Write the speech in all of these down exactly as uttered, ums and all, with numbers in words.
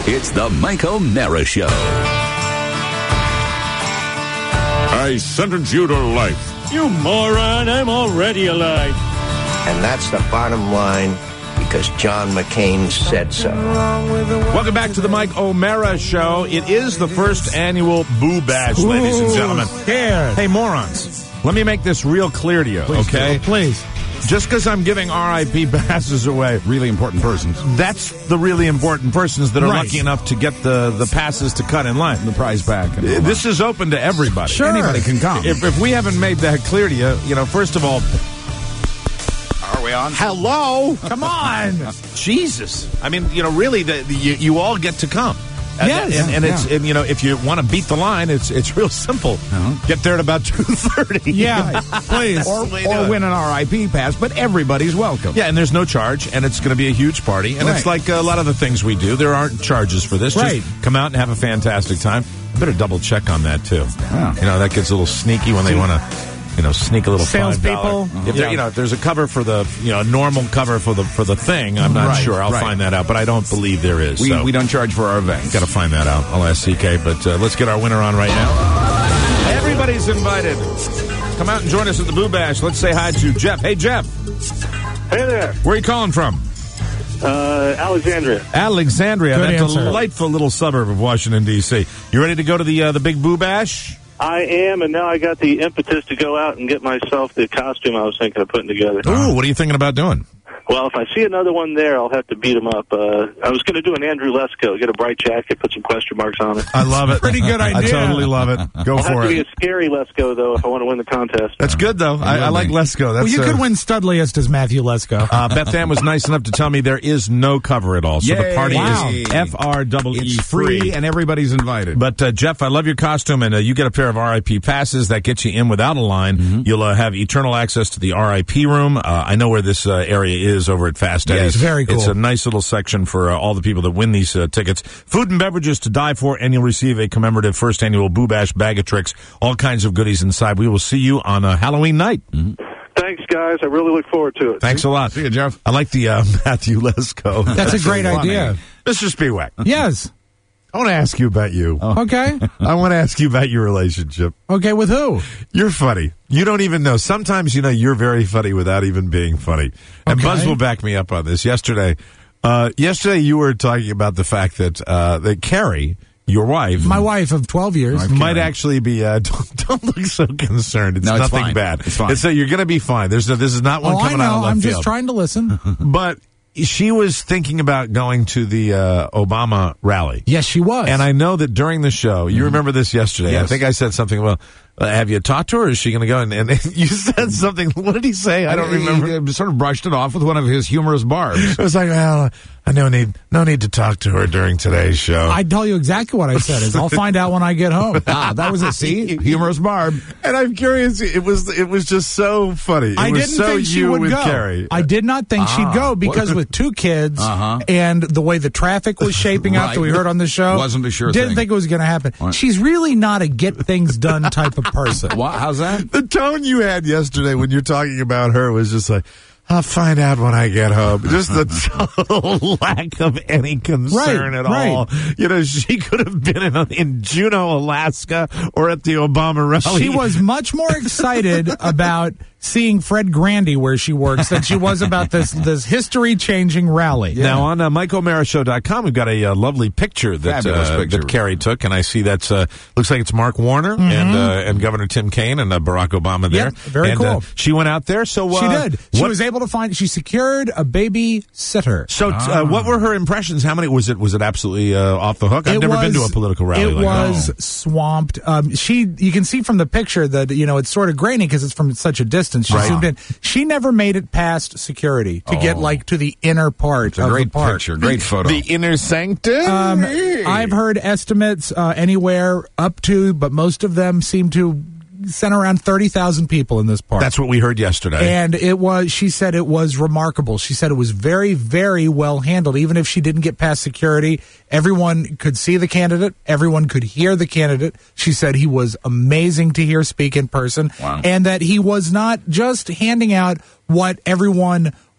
It's the Mike O'Meara Show. I sentence you to life. You moron, I'm already alive. And that's the bottom line, because John McCain said so. Welcome back to the Mike O'Meara Show. It is the first annual Boo Bash, ladies and gentlemen. Scared. Hey, morons, let me make this real clear to you, Please okay? do. Please. Just because I'm giving R I P passes away, Really important persons. that's the really important persons that are Right. lucky enough to get the, the passes to cut in line. The prize pack. And all Uh, This is open to everybody. Sure. Anybody can come. If, if we haven't made that clear to you, you know, first of all, Are we on? hello, Come on. Jesus. I mean, you know, really, the, the, you, you all get to come. And- Yes. and, and it's Yeah. and, you know, if you want to beat the line, it's it's real simple. Uh-huh. Get there at about two thirty. Yeah, please. Or, Or win an R I P pass, but everybody's welcome. Yeah, and there's no charge, and it's going to be a huge party, and it's Right. like a lot of the things we do. There aren't charges for this. Right. Just come out and have a fantastic time. Better double check on that too. Yeah. You know, that gets a little sneaky when they want to, you know, sneak a little Salespeople? five dollars. If there, you know, if there's a cover for the, you know, normal cover for the for the thing, I'm not Right, sure. I'll right. find that out, but I don't believe there is. We, so. we don't charge for our events. Got to find that out. I'll ask C K, but uh, let's get our winner on right now. Everybody's invited. Come out and join us at the Boo Bash. Let's say hi to Jeff. Hey, Jeff. Hey there, Where are you calling from? uh, Alexandria. Alexandria, Good that answer. delightful little suburb of Washington, D C You ready to go to the uh, the big Boo Bash? I am, and now I got the impetus to go out and get myself the costume I was thinking of putting together. Ooh, what are you thinking about doing? Well, if I see another one there, I'll have to beat him up. Uh, I was going to do an Andrew Lesko, get a bright jacket, put some question marks on it. I love it. Pretty good I idea. totally love it. Go I'll have for to be it. a scary Lesko, though, if I want to win the contest. That's good, though. I, I like Lesko. That's, Well, you uh, could win Studliest as Matthew Lesko. Uh, Beth Ann was nice enough to tell me there is no cover at all. So the Yay. party Wow. is F R E E It's free, and everybody's invited. But, uh, Jeff, I love your costume, and uh, you get a pair of R I P passes that gets you in without a line. Mm-hmm. You'll uh, have eternal access to the R I P room. Uh, I know where this uh, area is over at Fast Eddie's. Yes, very cool. It's a nice little section for uh, all the people that win these uh, tickets. Food and beverages to die for, and you'll receive a commemorative first annual Boo Bash bag of tricks. All kinds of goodies inside. We will see you on uh, Halloween night. Thanks, guys. I really look forward to it. Thanks a lot. See you, Jeff. I like the uh, Matthew Lesko. That's a great funny. idea. Mister Spiewak, Yes. I want to ask you about you. Okay. I want to ask you about your relationship. Okay, with who? You're funny. You don't even know. Sometimes, you know, you're very funny without even being funny. And Okay. Buzz will back me up on this. Yesterday, uh, yesterday you were talking about the fact that, uh, that Carrie, your wife, My wife of twelve years. might actually be, uh, don't, don't look so concerned. It's No, it's nothing fine. bad. It's fine. It's that you're going to be fine. There's no, this is not one Oh, I coming out of know. left I'm field. just trying to listen. But she was thinking about going to the uh, Obama rally. Yes, she was. And I know that during the show, you remember this yesterday. I Yes. think I said something about, uh, have you talked to her? Or is she going to go? And, and you said something. What did he say? I don't remember. He sort of brushed it off with one of his humorous barbs. It was like, well, I no need no need to talk to her during today's show. I tell you exactly what I said. Is I'll find out when I get home. Ah, that was it. See, humorous barb. and I'm curious. It was it was just so funny. It I was didn't so think she you would with go. Carrie. I did not think she'd go because with two kids Uh-huh. and the way the traffic was shaping up that we heard on the show, Wasn't a sure didn't thing. think it was going to happen. What? She's really not a get things done type of person. What? How's that? The tone you had yesterday when you're talking about her was just like, I'll find out when I get home. Just the total lack of any concern Right, at right. all. You know, she could have been in, in Juneau, Alaska, or at the Obama rally. She was much more excited about seeing Fred Grandy where she works than she was about this this history-changing rally. Now, on uh, Mike O'Meara Show dot com, we've got a uh, lovely picture that Fabulous uh, picture. that Carrie took, and I see that's uh, looks like it's Mark Warner and uh, and Governor Tim Kaine and uh, Barack Obama there. Yep, very and, cool. Uh, she went out there, so uh, She did. She what- was able to find. She secured a baby sitter. So, uh, what were her impressions? How many was it? Was it absolutely uh, off the hook? I've It never been to was- a political rally. It like was that. swamped. Um, she, you can see from the picture that you know it's sort of grainy because it's from such a distance. She Right. zoomed in. She never made it past security to get like to the inner part It's a of great the park. picture, great photo. The inner sanctum. Um, I've heard estimates uh, anywhere up to, but most of them seem to center around thirty thousand people in this park. That's what we heard yesterday. And it was, she said it was remarkable. She said it was very, very well handled. Even if she didn't get past security, everyone could see the candidate. Everyone could hear the candidate. She said he was amazing to hear speak in person. Wow. And that he was not just handing out what everyone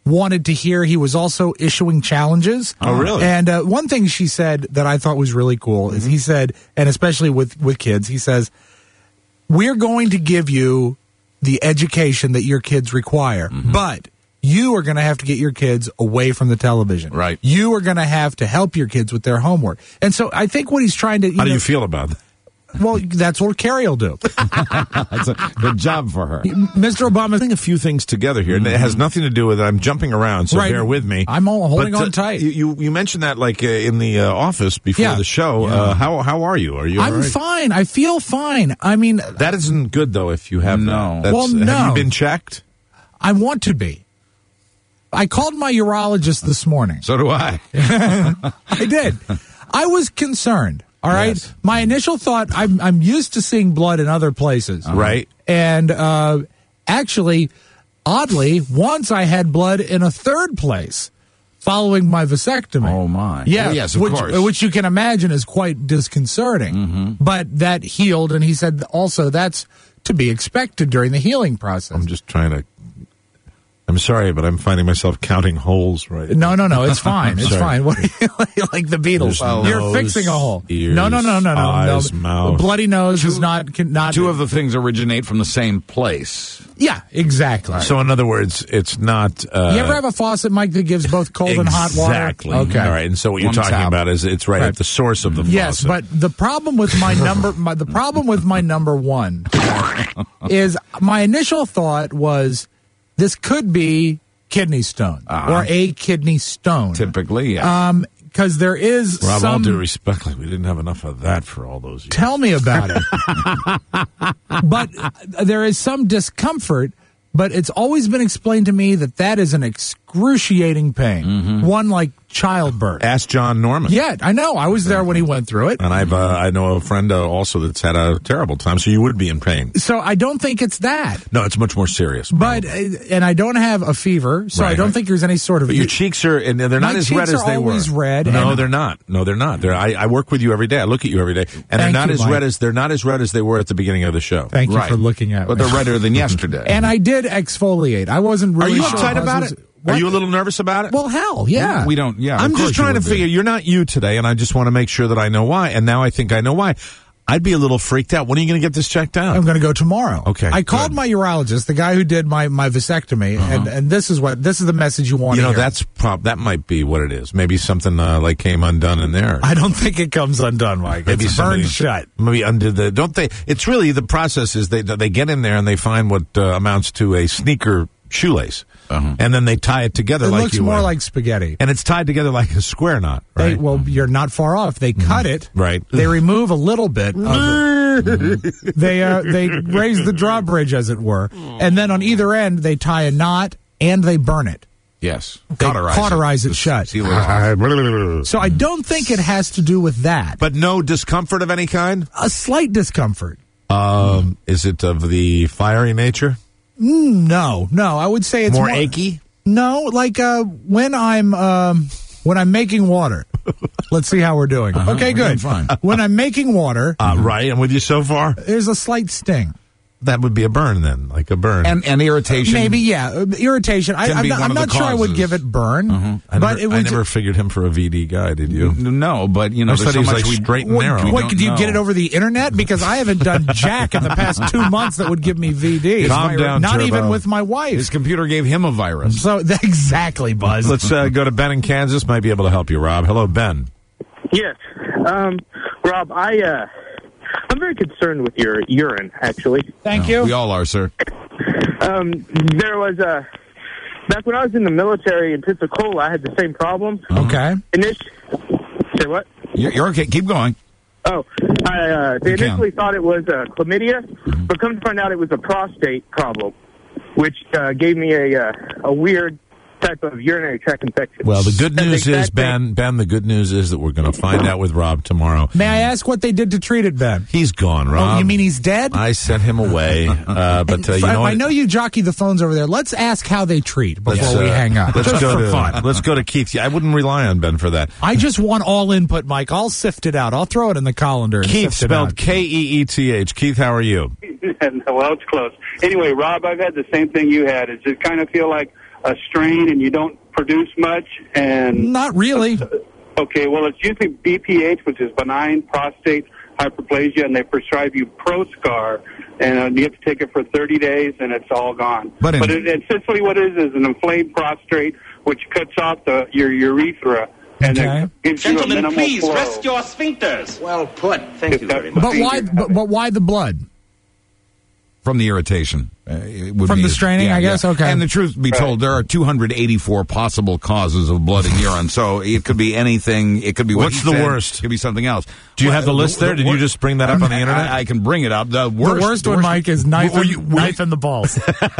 wanted to hear. He was also issuing challenges. Oh, really? And uh, one thing she said that I thought was really cool mm-hmm. is he said, and especially with, with kids, he says, we're going to give you the education that your kids require, mm-hmm. but you are going to have to get your kids away from the television. Right. You are going to have to help your kids with their homework. And so I think what he's trying to... You How know, do you feel about that? Well, that's what Carrie will do. That's a good job for her. Mister Obama... Putting a few things together here, and it has nothing to do with it. I'm jumping around, so right. bear with me. I'm all holding but, uh, on tight. You, you you mentioned that like uh, in the uh, office before Yeah. the show. Yeah. Uh, how how are you? Are you? I'm all right? fine. I feel fine. I mean... That isn't good, though, if you have No. that. That's, Well, no. Have you been checked? I want to be. I called my urologist this morning. So do I. I did. I was concerned. All right. Yes. My initial thought, I'm I'm used to seeing blood in other places. Uh-huh. Right. And uh, actually, oddly, once I had blood in a third place following my vasectomy. Oh, my. Yeah. Well, yes, of which, course. Which you can imagine is quite disconcerting. Mm-hmm. But that healed, and he said also that's to be expected during the healing process. I'm just trying to. I'm sorry, but I'm finding myself counting holes right now. No, no, no. It's fine. It's Sorry. fine. What are you like, like the Beatles? There's You're nose, fixing a hole. ears, no, no, no, no, no. eyes, no. mouth. Bloody nose is not can, not. Two of the things originate from the same place. Yeah, exactly. So, in other words, it's not. Uh, you ever have a faucet, Mike, that gives both cold and hot water? Exactly. Okay. All right. And so, what One you're talking tap. about is it's right, Right. at the source of the Yes, faucet. but the problem with my number, my, the problem with my number one is my initial thought was this could be kidney stone Uh-huh. or a kidney stone. Typically, yeah. Um, because there is Rob, all some. due respect, like we didn't have enough of that for all those years. Tell me about it. But uh, there is some discomfort, but it's always been explained to me that that is an excruciating pain, Mm-hmm. one like childbirth. Ask John Norman. Yeah, I know. I was there when he went through it. And I've uh, I know a friend uh, also that's had a terrible time, so you would be in pain. So I don't think it's that. No, it's much more serious. But, uh, and I don't have a fever, so I Right. don't think there's any sort of... But your cheeks are, and they're not My as cheeks red as are they always were. red, No, and- they're not. No, they're not. They're, I, I work with you every day. I look at you every day, and they're Thank not you, as Mike. red as they're not as red as they were at the beginning of the show. Thank you Right. for looking at But me. they're redder than yesterday. And I did exfoliate. I wasn't Are really you sure uptight if I about was- it? What? Are you a little nervous about it? Well, hell, yeah. we don't, yeah. I'm of course just you trying to would be. figure. You're not you today, and I just want to make sure that I know why. And now I think I know why. I'd be a little freaked out. When are you going to get this checked out? I'm going to go tomorrow. Okay, I called good. my urologist, the guy who did my, my vasectomy, and, and this is what this is the message you want You to know, hear. that's prob- that might be what it is. Maybe something uh, like came undone in there. I don't think it comes undone, Mike. Maybe It's somebody- burned shut. Maybe undid the. Don't they? It's really the process is they they get in there and they find what uh, amounts to a sneaker shoelace, Uh-huh. and then they tie it together It like looks you more would. like spaghetti. and it's tied together like a square knot. They, Right. well, you're not far off. They cut it. Right. They remove a little bit of it. They uh, they raise the drawbridge, as it were, and then on either end they tie a knot and they burn it. Yes. They cauterize it shut. Seal it off. So I don't think it has to do with that. But no discomfort of any kind. A slight discomfort. Um, is it of the fiery nature? No, no. I would say it's More more, achy? No, like uh, when I'm um, when I'm making water. Let's see how we're doing. Uh-huh, Okay, we're good. doing fine. When I'm making water, Uh, right. I'm with you so far. there's a slight sting. That would be a burn then, like a burn. And, and irritation. Maybe, yeah, uh, irritation. I, Can I'm be not, one I'm of not the sure I would causes. give it burn, I but never, it I would. never figured him for a V D guy. Did you? No, but, you know, I there's thought so he was much like we, straight and what, narrow. what don't could you get know. it over the internet? Because I haven't done jack in the past two months that would give me V D. Calm down, Not Turbo. even with my wife. His computer gave him a virus. So exactly, Buzz. Let's uh, go to Ben in Kansas. Might be able to help you, Rob. Hello, Ben. Yes. Um, Rob, I, uh, I'm very concerned with your urine, actually. Thank We you. all are, sir. Um, there was a, back when I was in the military in Pensacola, I had the same problem. Okay. Init- Say what? You're, you're okay. Keep going. Oh, I, uh, they You can. initially thought it was uh, chlamydia, but come to find out it was a prostate problem, which uh, gave me a, uh, a weird type of urinary tract infection. Well, the good That's news the is, exact thing- Ben, Ben, the good news is that we're going to find out with Rob tomorrow. May I ask what they did to treat it, Ben? He's gone, Oh, Rob. you mean he's dead? I sent him away, uh, but uh, you I, know what? I know you jockey the phones over there. Let's ask how they treat before Let's, we uh, hang up. Let's Just go for to fun. let's go to Keith. I wouldn't rely on Ben for that. I just want all input, Mike. I'll sift it out. I'll throw it in the colander. And Keith, sift it spelled out. K E E T H. Keith, how are you? Well, it's close. Anyway, Rob, I've had the same thing you had. Is it kind of feel like a strain and you don't produce much? And Not really. okay, well, it's usually B P H, which is benign prostate hyperplasia, and they prescribe you Proscar, and uh, you have to take it for thirty days, and it's all gone. But, but in, it, essentially what it is is an inflamed prostate, which cuts off the your urethra, and Okay. it gives you a Gentlemen, minimal please flow. rest your sphincters. Well put. Thank If you that's very the much. But why? But, but why the blood? from the irritation. Uh, it would From be- the straining, yeah, I guess? yeah. Okay. And the truth be told, there are two hundred eighty-four possible causes of blood in urine, so it could be anything. It could be what What's he the said. worst? It could be something else. Do you Well, have the list there? Did you just bring that up I'm- on the internet? I, I can bring it up. The worst, the worst the one, Mike, is knife, Were in, you- were knife you- in the balls.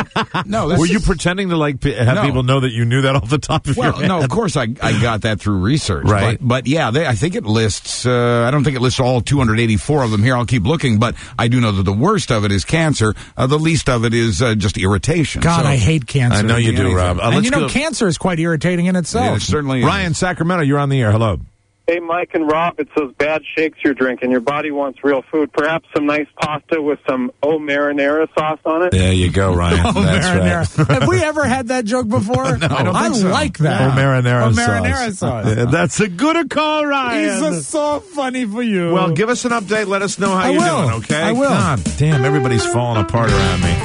No, this Were you is- pretending to like p- have No. people know that you knew that off the top of Well, your head? no, of course I I got that through research, Right. But, but yeah, they, I think it lists. Uh, I don't think it lists all two hundred eighty-four of them here. I'll keep looking, but I do know that the worst of it is cancer. Uh, the least of it is uh, just irritation. God, So- I hate cancer. I know you do, anything. Rob. Uh, and let's you know, go. cancer is quite irritating in itself. Yeah, it certainly is. Ryan, Sacramento, you're on the air. Hello. Hey, Mike and Rob, it's those bad shakes you're drinking. Your body wants real food. Perhaps some nice pasta with some O marinara sauce on it. There you go, Ryan. Oh, That's marinara. right. Have we ever had that joke before? No, I don't I think so. like that. Oh, marinara Oh, sauce. marinara sauce. Yeah, that's a good call, Ryan. He's a so funny for you. Well, give us an update. Let us know how I you're will. doing, okay? I will. God damn, everybody's falling apart around me.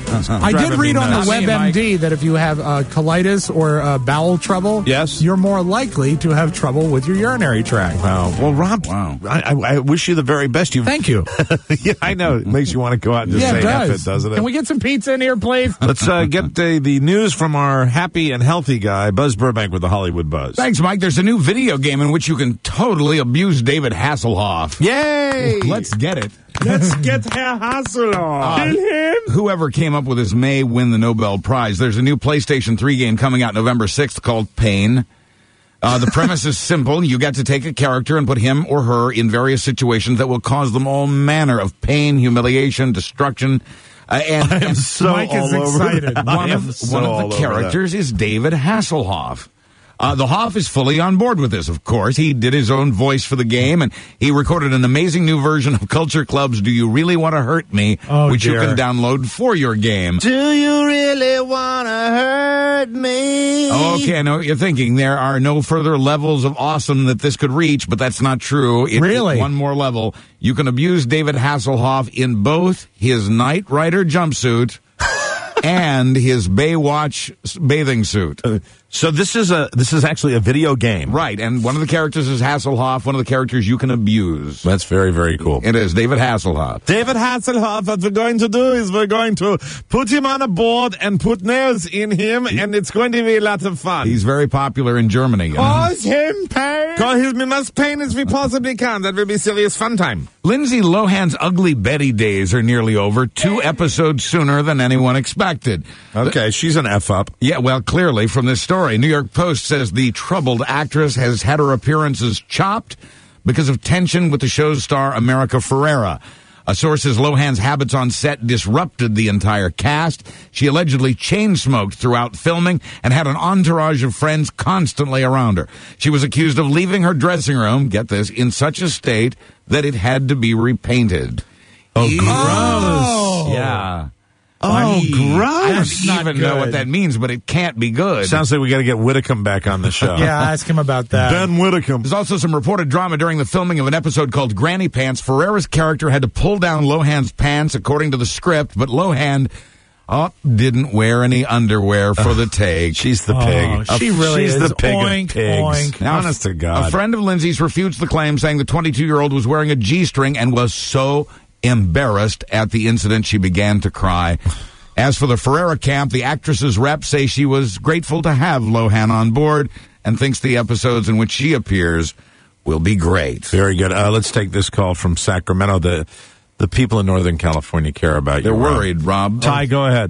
I did driving read me on the nuts. WebMD that if you have uh, colitis or uh, bowel trouble, Yes. you're more likely to have trouble with your urinary tract. Wow. Well, Rob, Wow. I, I, I wish you the very best. You Thank you. yeah, I know. It makes you want to go out and just yeah, say it does. F it, doesn't it? Can we get some pizza in here, please? Let's uh, get uh, the news from our happy and healthy guy, Buzz Burbank, with the Hollywood Buzz. Thanks, Mike. There's a new video game in which you can totally abuse David Hasselhoff. Yay! Let's get it. Let's get Herr Hasselhoff. Uh, him. Whoever came up with this may win the Nobel Prize. There's a new PlayStation three game coming out November sixth called Pain. Uh, the premise is simple. You get to take a character and put him or her in various situations that will cause them all manner of pain, humiliation, destruction. Uh, and, I am and so Mike is all over excited. that. I one am of, so one all of the over that. characters is David Hasselhoff. Uh, the Hoff is fully on board with this, of course. He did his own voice for the game, and he recorded an amazing new version of Culture Club's Do You Really Want to Hurt Me, Oh, which dear. you can download for your game. Do you really want to hurt me? Okay, I know what you're thinking. There are no further levels of awesome that this could reach, but that's not true. It, Really? One more level. You can abuse David Hasselhoff in both his Knight Rider jumpsuit and his Baywatch bathing suit. So this is a this is actually a video game. Right, and one of the characters is Hasselhoff, one of the characters you can abuse. That's very, very cool. It is David Hasselhoff. David Hasselhoff, what we're going to do is we're going to put him on a board and put nails in him, and it's going to be a lot of fun. He's very popular in Germany. You know? Cause him pain. Cause him as much pain as we possibly can. That will be serious fun time. Lindsay Lohan's Ugly Betty days are nearly over, two episodes sooner than anyone expected. Okay, she's an F up. Yeah, well, clearly from this story, New York Post says the troubled actress has had her appearances chopped because of tension with the show's star America Ferrera. A source says Lohan's habits on set disrupted the entire cast. She allegedly chain-smoked throughout filming and had an entourage of friends constantly around her. She was accused of leaving her dressing room, get this, in such a state that it had to be repainted. Oh, Ew. gross. Yeah. Oh, Ew. I gross. don't even know what that means, but it can't be good. Sounds like we got to get Whitcomb back on the show. Yeah, ask him about that. Ben Whitcomb. There's also some reported drama during the filming of an episode called Granny Pants. Ferrera's character had to pull down Lohan's pants according to the script, but Lohan oh, didn't wear any underwear for the take. She's the Oh, pig. she really She's is. the pig Oink, of pigs. oink. Now, Honest to God. A friend of Lindsay's refutes the claim, saying the twenty-two-year-old was wearing a G-string and was so embarrassed at the incident she began to cry. As for the Ferrera camp, the actress's reps say she was grateful to have Lohan on board and thinks the episodes in which she appears will be great. Very good. Uh, let's take this call from Sacramento. The the people in Northern California care about They're you. Rob. worried, Rob. Ty, go ahead.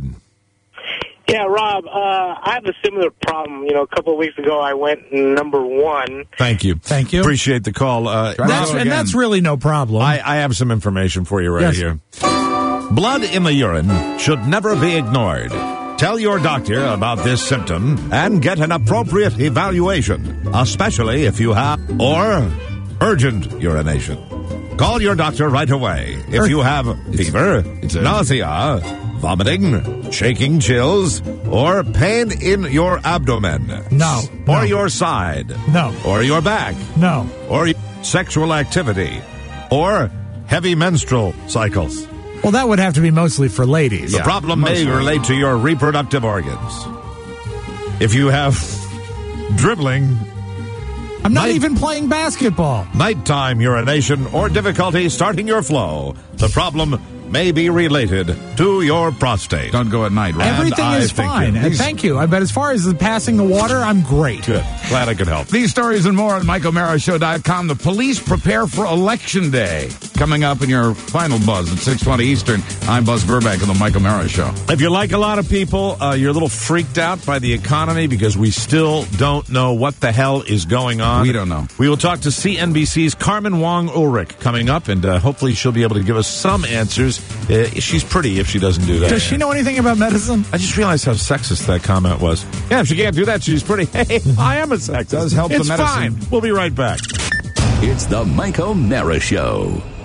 Yeah, Rob, uh, I have a similar problem. You know, a couple of weeks ago, I went number one. Thank you. Thank you. Appreciate the call. Uh, That's, Rob, and that's really no problem. I, I have some information for you right Yes. here. Blood in the urine should never be ignored. Tell your doctor about this symptom and get an appropriate evaluation, especially if you have or urgent urination. Call your doctor right away if you have fever, it's a- nausea, vomiting, shaking, chills, or pain in your abdomen? No. Or no. your side? No. Or your back? No. Or sexual activity? Or heavy menstrual cycles? Well, that would have to be mostly for ladies. The problem may relate to your reproductive organs. If you have dribbling, I'm not night, even playing basketball. nighttime urination, or difficulty starting your flow, the problem may be related to your prostate. Don't go at night, right? Everything I is think fine. it- And thank you. I bet as far as the passing the water, I'm great. Good. Glad I could help. These stories and more at Mike O'Mara Show dot com. The police prepare for Election Day. Coming up in your final buzz at six twenty Eastern. I'm Buzz Burbank on the Mike O'Mara Show. If you're like a lot of people, uh, you're a little freaked out by the economy because we still don't know what the hell is going on. We don't know. We will talk to C N B C's Carmen Wong Ulrich coming up, and uh, hopefully she'll be able to give us some answers. Uh, she's pretty if she doesn't do that. Does she know anything about medicine? I just realized how sexist that comment was. Yeah, if she can't do that, she's pretty. Hey, I am a sexist. Does help the it's medicine. fine. We'll be right back. It's the Mike O'Mara Show.